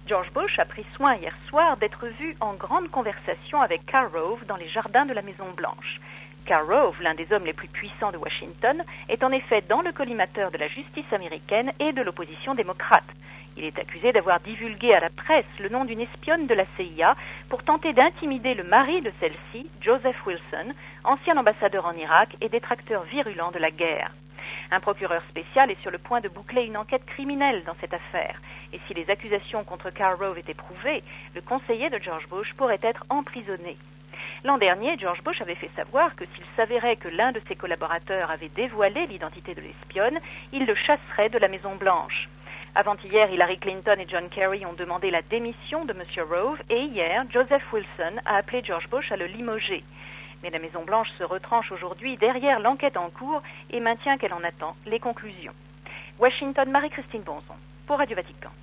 George Bush a pris soin hier soir d'être vu en grande conversation avec Karl Rove dans les jardins de la Maison-Blanche. Karl Rove, l'un des hommes les plus puissants de Washington, est en effet dans le collimateur de la justice américaine et de l'opposition démocrate. Il est accusé d'avoir divulgué à la presse le nom d'une espionne de la CIA pour tenter d'intimider le mari de celle-ci, Joseph Wilson, ancien ambassadeur en Irak et détracteur virulent de la guerre. Un procureur spécial est sur le point de boucler une enquête criminelle dans cette affaire. Et si les accusations contre Karl Rove étaient prouvées, le conseiller de George Bush pourrait être emprisonné. L'an dernier, George Bush avait fait savoir que s'il s'avérait que l'un de ses collaborateurs avait dévoilé l'identité de l'espionne, il le chasserait de la Maison-Blanche. Avant-hier, Hillary Clinton et John Kerry ont demandé la démission de M. Rove et hier, Joseph Wilson a appelé George Bush à le limoger. Mais la Maison-Blanche se retranche aujourd'hui derrière l'enquête en cours et maintient qu'elle en attend les conclusions. Washington, Marie-Christine Bonson, pour Radio Vatican.